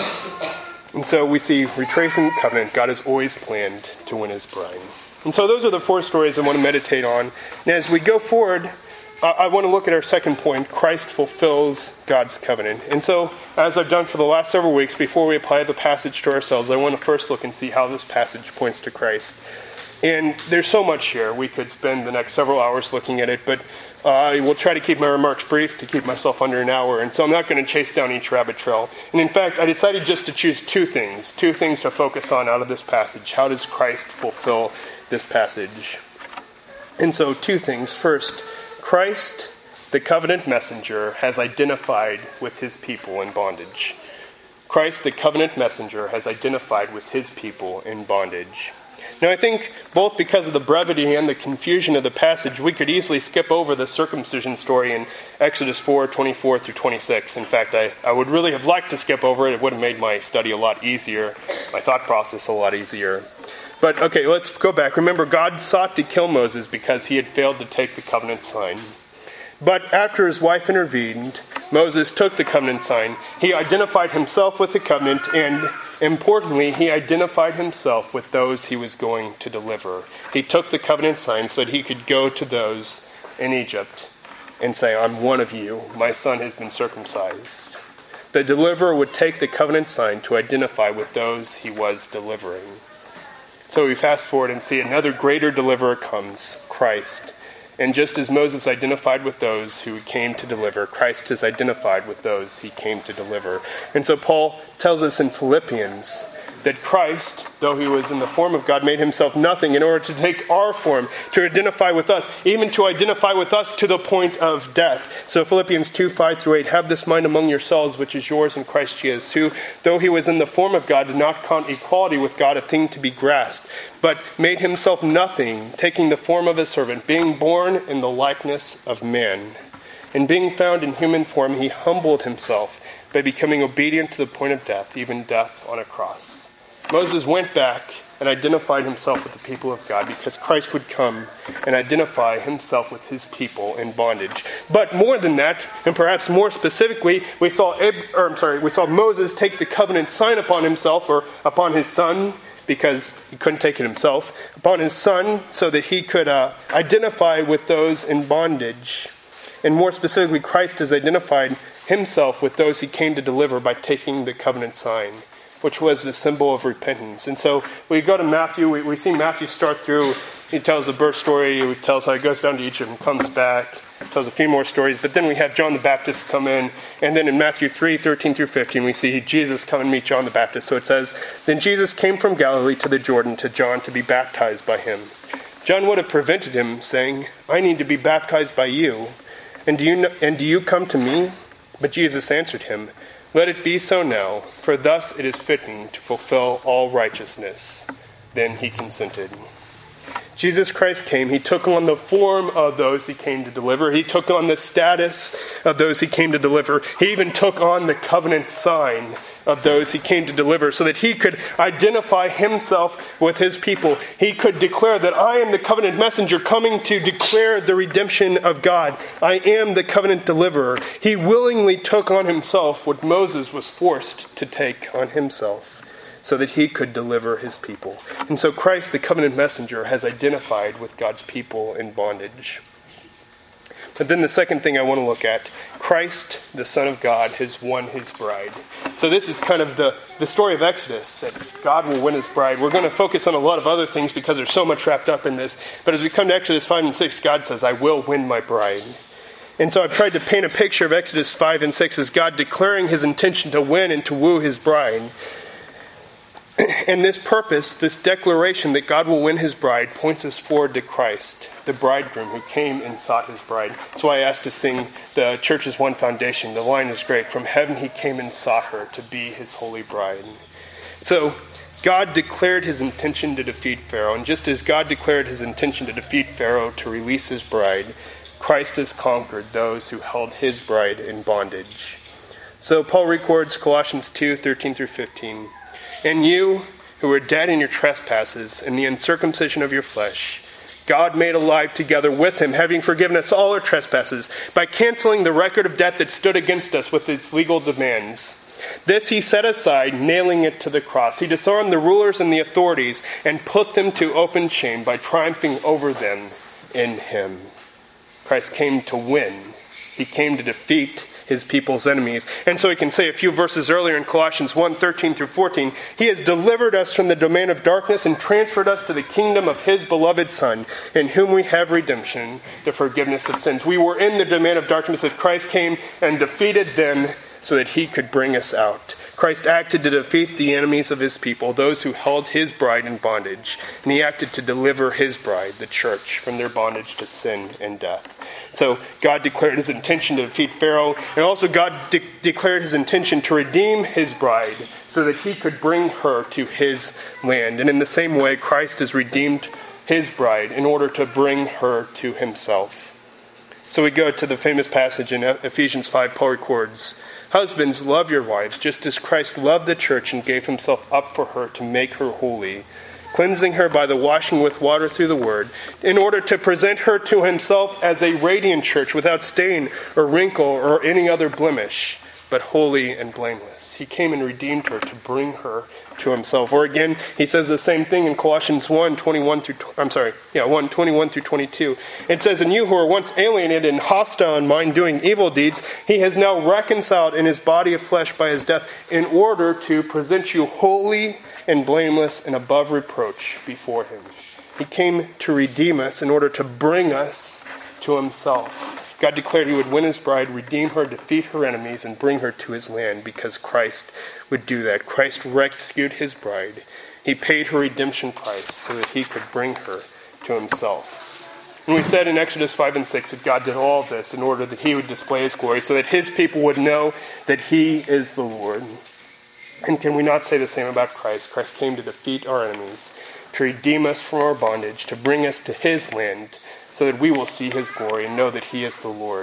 And so we see, retracing the covenant, God has always planned to win his bride. And so those are the four stories I want to meditate on. And as we go forward, I want to look at our second point, Christ fulfills God's covenant. And so, as I've done for the last several weeks, before we apply the passage to ourselves, I want to first look and see how this passage points to Christ. And there's so much here. We could spend the next several hours looking at it, but uh, I will try to keep my remarks brief to keep myself under an hour. And so I'm not going to chase down each rabbit trail. And in fact, I decided just to choose two things, two things to focus on out of this passage. How does Christ fulfill this passage? And so, two things. First, Christ, the covenant messenger, has identified with his people in bondage. Christ, the covenant messenger, has identified with his people in bondage. Now, I think both because of the brevity and the confusion of the passage, we could easily skip over the circumcision story in Exodus four, twenty-four through twenty-six. In fact, I, I would really have liked to skip over it. It would have made my study a lot easier, my thought process a lot easier. But, okay, let's go back. Remember, God sought to kill Moses because he had failed to take the covenant sign. But after his wife intervened, Moses took the covenant sign. He identified himself with the covenant, and importantly, he identified himself with those he was going to deliver. He took the covenant sign so that he could go to those in Egypt and say, "I'm one of you. My son has been circumcised." The deliverer would take the covenant sign to identify with those he was delivering. So we fast forward and see another greater deliverer comes, Christ. And just as Moses identified with those who came to deliver, Christ has identified with those he came to deliver. And so Paul tells us in Philippians that Christ, though he was in the form of God, made himself nothing in order to take our form, to identify with us, even to identify with us to the point of death. So Philippians two, five through eight, "Have this mind among yourselves, which is yours in Christ Jesus, who, though he was in the form of God, did not count equality with God a thing to be grasped, but made himself nothing, taking the form of a servant, being born in the likeness of men. And being found in human form, he humbled himself by becoming obedient to the point of death, even death on a cross." Moses went back and identified himself with the people of God because Christ would come and identify himself with his people in bondage. But more than that, and perhaps more specifically, we saw Ab- or I'm sorry, we saw Moses take the covenant sign upon himself, or upon his son, because he couldn't take it himself, upon his son, so that he could uh, identify with those in bondage. And more specifically, Christ has identified himself with those he came to deliver by taking the covenant sign, which was the symbol of repentance. And so we go to Matthew, we, we see Matthew start through, he tells the birth story, he tells how he goes down to Egypt and comes back, tells a few more stories, but then we have John the Baptist come in, and then in Matthew three, thirteen through fifteen, we see Jesus come and meet John the Baptist. So it says, "Then Jesus came from Galilee to the Jordan to John to be baptized by him. John would have prevented him, saying, 'I need to be baptized by you, and do you know, and do you come to me?' But Jesus answered him, 'Let it be so now, for thus it is fitting to fulfill all righteousness.' Then he consented." Jesus Christ came. He took on the form of those he came to deliver. He took on the status of those he came to deliver. He even took on the covenant sign of those he came to deliver so that he could identify himself with his people. He could declare that I am the covenant messenger coming to declare the redemption of God. I am the covenant deliverer. He willingly took on himself what Moses was forced to take on himself, so that he could deliver his people. And so Christ, the covenant messenger, has identified with God's people in bondage. But then the second thing I want to look at, Christ, the Son of God, has won his bride. So this is kind of the, the story of Exodus, that God will win his bride. We're going to focus on a lot of other things because there's so much wrapped up in this. But as we come to Exodus five and six, God says, "I will win my bride." And so I've tried to paint a picture of Exodus five and six as God declaring his intention to win and to woo his bride. And this purpose, this declaration that God will win his bride, points us forward to Christ, the bridegroom who came and sought his bride. That's why I asked to sing the church's one foundation. The line is great. "From heaven he came and sought her to be his holy bride." So God declared his intention to defeat Pharaoh. And just as God declared his intention to defeat Pharaoh to release his bride, Christ has conquered those who held his bride in bondage. So Paul records Colossians two, thirteen through fifteen. "And you, who were dead in your trespasses and the uncircumcision of your flesh, God made alive together with him, having forgiven us all our trespasses, by canceling the record of debt that stood against us with its legal demands. This he set aside, nailing it to the cross. He disarmed the rulers and the authorities and put them to open shame by triumphing over them in him." Christ came to win. He came to defeat his people's enemies. And so he can say a few verses earlier in Colossians one, thirteen through fourteen, "He has delivered us from the domain of darkness and transferred us to the kingdom of his beloved Son, in whom we have redemption, the forgiveness of sins." We were in the domain of darkness that Christ came and defeated them so that he could bring us out. Christ acted to defeat the enemies of his people, those who held his bride in bondage. And he acted to deliver his bride, the church, from their bondage to sin and death. So God declared his intention to defeat Pharaoh. And also God de- declared his intention to redeem his bride so that he could bring her to his land. And in the same way, Christ has redeemed his bride in order to bring her to himself. So we go to the famous passage in Ephesians five. Paul records, "Husbands, love your wives, just as Christ loved the church and gave himself up for her to make her holy, cleansing her by the washing with water through the word, in order to present her to himself as a radiant church without stain or wrinkle or any other blemish, but holy and blameless." He came and redeemed her to bring her to himself. Or again, he says the same thing in Colossians one, twenty-one through, I'm sorry, yeah, one, twenty-one through twenty-two. It says, "And you who were once alienated and hostile in mind, doing evil deeds, he has now reconciled in his body of flesh by his death, in order to present you holy and blameless and above reproach before him." He came to redeem us in order to bring us to himself. God declared he would win his bride, redeem her, defeat her enemies, and bring her to his land because Christ would do that. Christ rescued his bride. He paid her redemption price so that he could bring her to himself. And we said in Exodus five and six that God did all this in order that he would display his glory so that his people would know that he is the Lord. And can we not say the same about Christ? Christ came to defeat our enemies, to redeem us from our bondage, to bring us to his land, so that we will see his glory and know that he is the Lord.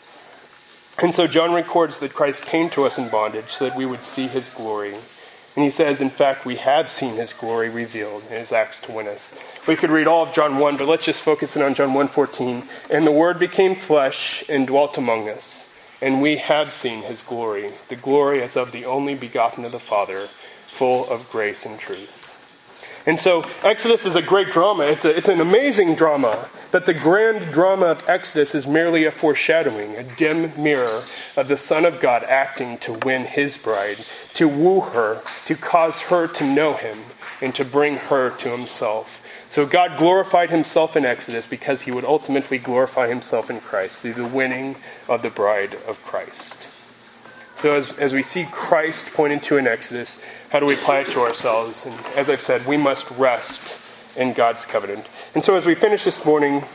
And so John records that Christ came to us in bondage so that we would see his glory. And he says, in fact, we have seen his glory revealed in his acts to win us. We could read all of John one, but let's just focus in on John one fourteen. "And the Word became flesh and dwelt among us, and we have seen his glory, the glory as of the only begotten of the Father, full of grace and truth." And so Exodus is a great drama. It's, a, it's an amazing drama. But the grand drama of Exodus is merely a foreshadowing, a dim mirror of the Son of God acting to win his bride, to woo her, to cause her to know him, and to bring her to himself. So God glorified himself in Exodus because he would ultimately glorify himself in Christ through the winning of the bride of Christ. So as, as we see Christ pointed to in Exodus, how do we apply it to ourselves? And as I've said, we must rest in God's covenant. And so as we finish this morning,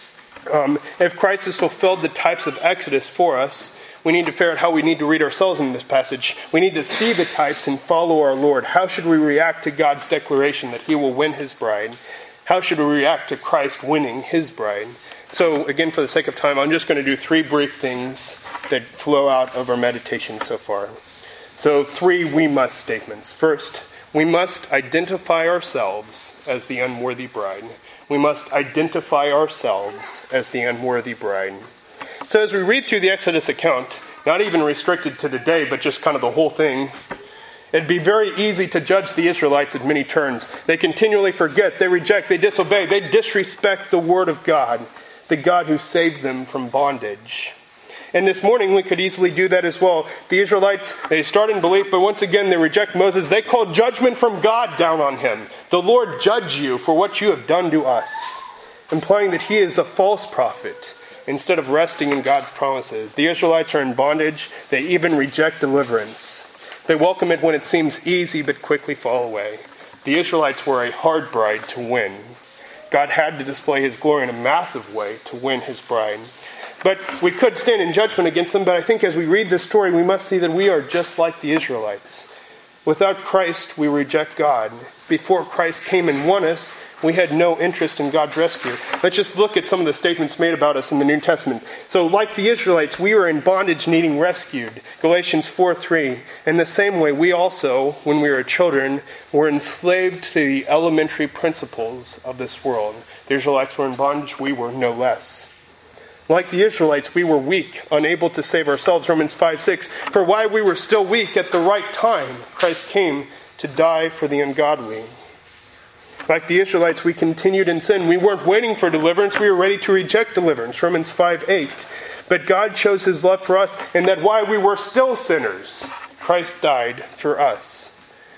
um, if Christ has fulfilled the types of Exodus for us, we need to figure out how we need to read ourselves in this passage. We need to see the types and follow our Lord. How should we react to God's declaration that he will win his bride? How should we react to Christ winning his bride? So again, for the sake of time, I'm just going to do three brief things that flow out of our meditation so far. So three we must statements. First, we must identify ourselves as the unworthy bride. We must identify ourselves as the unworthy bride. So as we read through the Exodus account, not even restricted to today, but just kind of the whole thing, it'd be very easy to judge the Israelites at many turns. They continually forget, they reject, they disobey, they disrespect the word of God, the God who saved them from bondage. And this morning we could easily do that as well. The Israelites, they start in belief, but once again they reject Moses. They call judgment from God down on him. The Lord judge you for what you have done to us, implying that he is a false prophet instead of resting in God's promises. The Israelites are in bondage. They even reject deliverance. They welcome it when it seems easy but quickly fall away. The Israelites were a hard bride to win. God had to display his glory in a massive way to win his bride. But we could stand in judgment against them, but I think as we read this story, we must see that we are just like the Israelites. Without Christ, we reject God. Before Christ came and won us, we had no interest in God's rescue. Let's just look at some of the statements made about us in the New Testament. So like the Israelites, we were in bondage needing rescued. Galatians four three. In the same way, we also, when we were children, were enslaved to the elementary principles of this world. The Israelites were in bondage, we were no less. Like the Israelites, we were weak, unable to save ourselves. Romans five six. For while we were still weak, at the right time, Christ came to die for the ungodly. Like the Israelites, we continued in sin. We weren't waiting for deliverance. We were ready to reject deliverance. Romans five eight. But God shows his love for us, and that while we were still sinners, Christ died for us.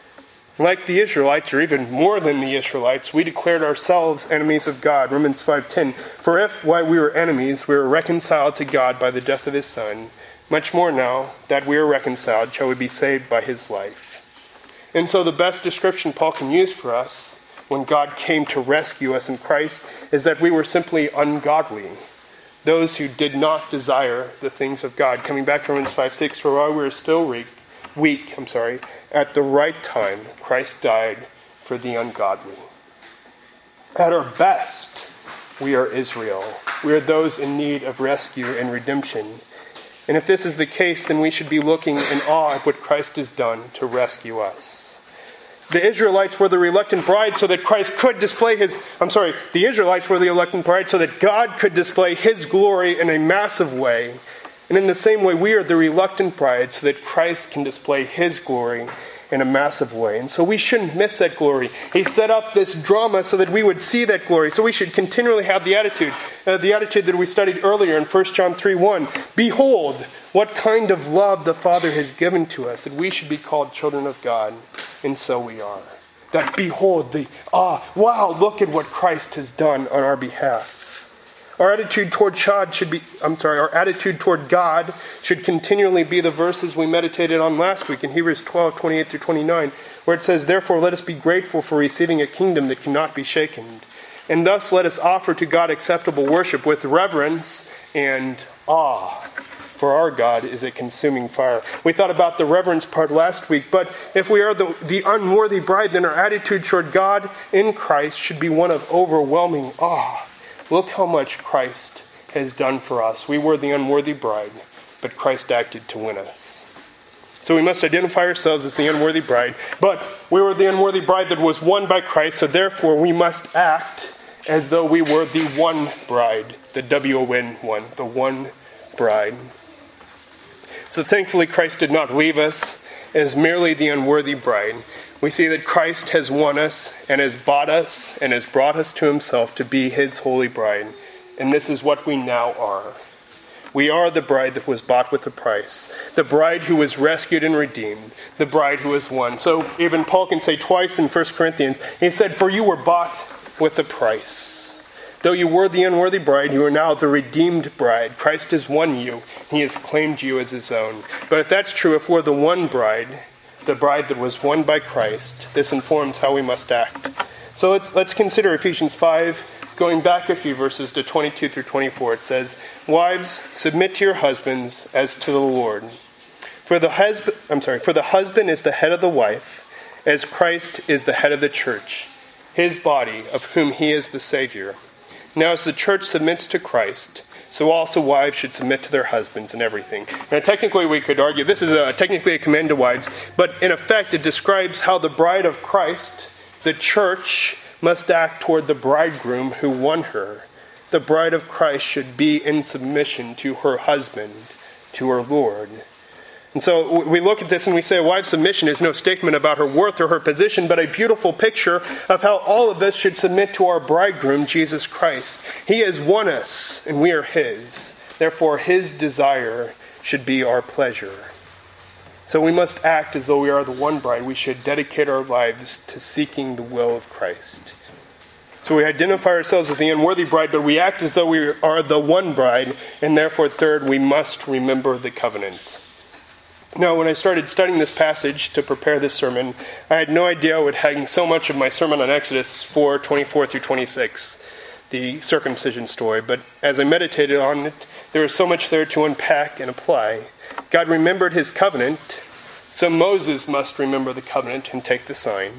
Like the Israelites, or even more than the Israelites, we declared ourselves enemies of God. Romans five ten. For if, while we were enemies, we were reconciled to God by the death of his Son, much more now that we are reconciled, shall we be saved by his life. And so the best description Paul can use for us when God came to rescue us in Christ is that we were simply ungodly. Those who did not desire the things of God. Coming back to Romans five six. For while we were still weak, weak, I'm sorry, at the right time, Christ died for the ungodly. At our best, we are Israel. We are those in need of rescue and redemption. And if this is the case, then we should be looking in awe at what Christ has done to rescue us. The Israelites were the reluctant bride so that Christ could display his, I'm sorry, the Israelites were the reluctant bride so that God could display his glory in a massive way. And in the same way, we are the reluctant bride so that Christ can display his glory in a massive way. And so we shouldn't miss that glory. He set up this drama so that we would see that glory. So we should continually have the attitude, uh, the attitude that we studied earlier in First John three one. Behold, what kind of love the Father has given to us, that we should be called children of God. And so we are. That behold, the, ah, wow, look at what Christ has done on our behalf. Our attitude toward God should be, I'm sorry, our attitude toward God should continually be the verses we meditated on last week in Hebrews twelve, twenty-eight through twenty-nine, where it says, therefore let us be grateful for receiving a kingdom that cannot be shaken. And thus let us offer to God acceptable worship with reverence and awe. For our God is a consuming fire. We thought about the reverence part last week, but if we are the, the unworthy bride, then our attitude toward God in Christ should be one of overwhelming awe. Look how much Christ has done for us. We were the unworthy bride, but Christ acted to win us. So we must identify ourselves as the unworthy bride, but we were the unworthy bride that was won by Christ, so therefore we must act as though we were the one bride, the W O N one, the one bride. So thankfully Christ did not leave us as merely the unworthy bride. we see that Christ has won us and has bought us and has brought us to himself to be his holy bride. And this is what we now are. We are the bride that was bought with a price, the bride who was rescued and redeemed, the bride who was won. So even Paul can say twice in First Corinthians, he said, "For you were bought with a price. Though you were the unworthy bride, you are now the redeemed bride. Christ has won you. He has claimed you as his own." But if that's true, if we're the one bride, the bride that was won by Christ, this informs how we must act. So let's let's consider Ephesians five, going back a few verses to twenty-two through twenty-four. It says, "Wives, submit to your husbands as to the Lord. For the husband, I'm sorry, for the husband is the head of the wife, as Christ is the head of the church, his body, of whom he is the Savior. Now as the church submits to Christ, so also wives should submit to their husbands in everything." Now technically we could argue, this is a, technically a command to wives, but in effect it describes how the bride of Christ, the church, must act toward the bridegroom who won her. The bride of Christ should be in submission to her husband, to her Lord. And so we look at this and we say a wife's submission is no statement about her worth or her position, but a beautiful picture of how all of us should submit to our bridegroom, Jesus Christ. He has won us, and we are his. Therefore, his desire should be our pleasure. So we must act as though we are the one bride. We should dedicate our lives to seeking the will of Christ. So we identify ourselves as the unworthy bride, but we act as though we are the one bride, and therefore, third, we must remember the covenant. Now, when I started studying this passage to prepare this sermon, I had no idea I would hang so much of my sermon on Exodus four, twenty-four through twenty-six, the circumcision story. But as I meditated on it, there was so much there to unpack and apply. God remembered his covenant, so Moses must remember the covenant and take the sign,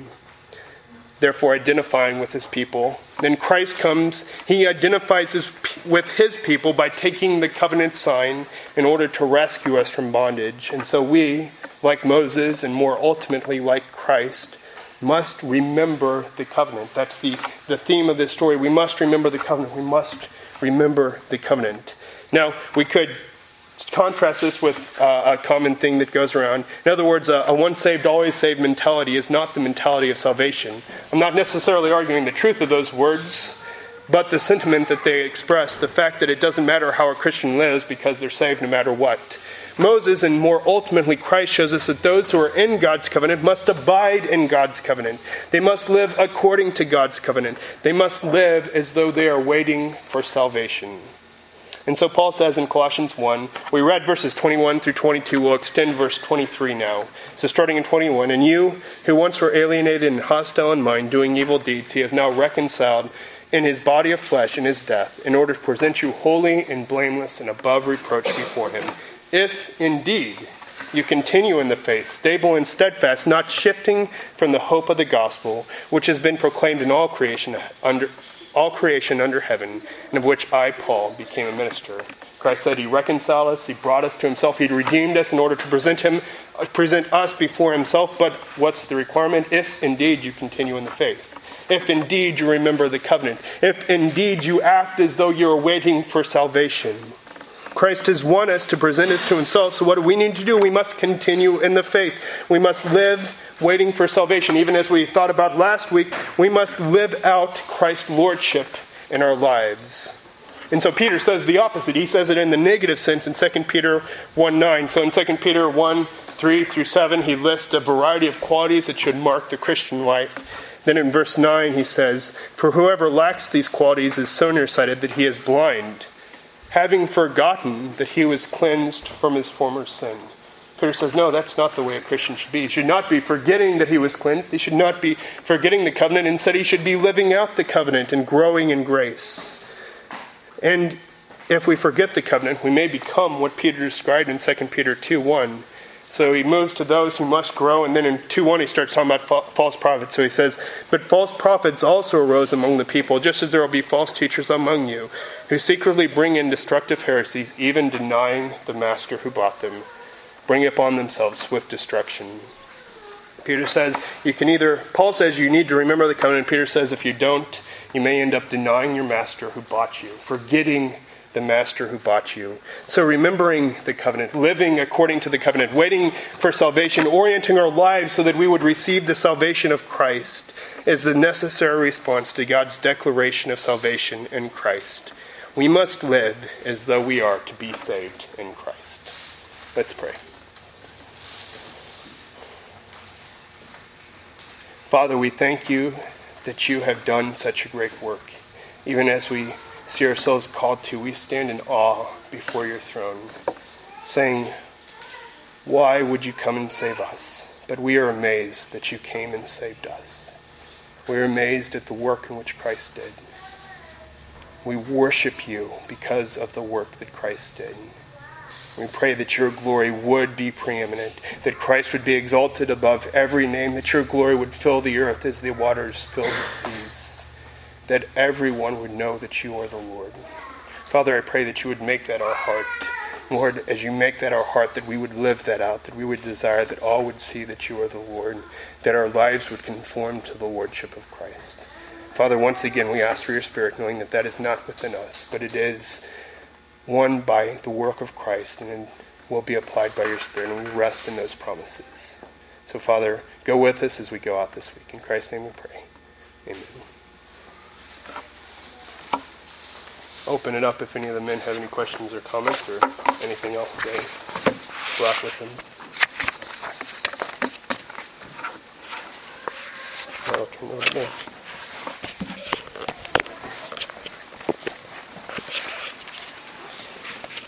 therefore identifying with his people. Then Christ comes, he identifies his, with his people by taking the covenant sign in order to rescue us from bondage. And so we, like Moses and more ultimately like Christ, must remember the covenant. That's the, the theme of this story. We must remember the covenant. We must remember the covenant. Now, we could contrast this with uh, a common thing that goes around. In other words, a, a once saved, always saved mentality is not the mentality of salvation. I'm not necessarily arguing the truth of those words, but the sentiment that they express, the fact that it doesn't matter how a Christian lives because they're saved no matter what. Moses, and more ultimately Christ, shows us that those who are in God's covenant must abide in God's covenant. They must live according to God's covenant. They must live as though they are waiting for salvation. And so Paul says in Colossians one, we read verses twenty-one through twenty-two, we'll extend verse twenty-three now. So starting in twenty-one, "And you, who once were alienated and hostile in mind, doing evil deeds, he has now reconciled in his body of flesh in his death, in order to present you holy and blameless and above reproach before him. If indeed you continue in the faith, stable and steadfast, not shifting from the hope of the gospel, which has been proclaimed in all creation under all creation under heaven, and of which I, Paul, became a minister." Christ said he reconciled us, he brought us to himself, he redeemed us in order to present him, present us before himself. But what's the requirement? If indeed you continue in the faith. If indeed you remember the covenant. If indeed you act as though you're waiting for salvation. Christ has won us to present us to himself. So what do we need to do? We must continue in the faith. We must live waiting for salvation. Even as we thought about last week, we must live out Christ's lordship in our lives. And so Peter says the opposite. He says it in the negative sense in Second Peter one nine. So in Second Peter one three through seven, he lists a variety of qualities that should mark the Christian life. Then in verse nine he says, "For whoever lacks these qualities is so nearsighted that he is blind, having forgotten that he was cleansed from his former sin." Peter says, no, that's not the way a Christian should be. He should not be forgetting that he was cleansed. He should not be forgetting the covenant. Instead, he should be living out the covenant and growing in grace. And if we forget the covenant, we may become what Peter described in Second Peter two one. So he moves to those who must grow, and then in two one he starts talking about fa- false prophets. So he says, "But false prophets also arose among the people, just as there will be false teachers among you, who secretly bring in destructive heresies, even denying the master who bought them, bring upon themselves swift destruction." Peter says you can either, Paul says you need to remember the covenant. Peter says if you don't, you may end up denying your master who bought you, forgetting the the master who bought you. So remembering the covenant, living according to the covenant, waiting for salvation, orienting our lives so that we would receive the salvation of Christ is the necessary response to God's declaration of salvation in Christ. We must live as though we are to be saved in Christ. Let's pray. Father, we thank you that you have done such a great work. Even as we see ourselves called to, we stand in awe before your throne, saying, why would you come and save us? But we are amazed that you came and saved us. We are amazed at the work in which Christ did. We worship you because of the work that Christ did. We pray that your glory would be preeminent, that Christ would be exalted above every name, that your glory would fill the earth as the waters fill the seas, that everyone would know that you are the Lord. Father, I pray that you would make that our heart. Lord, as you make that our heart, that we would live that out, that we would desire that all would see that you are the Lord, that our lives would conform to the lordship of Christ. Father, once again, we ask for your Spirit, knowing that that is not within us, but it is won by the work of Christ, and it will be applied by your Spirit, and we rest in those promises. So, Father, go with us as we go out this week. In Christ's name we pray. Amen. Open it up if any of the men have any questions or comments or anything else they brought with them. I'll turn it over to them.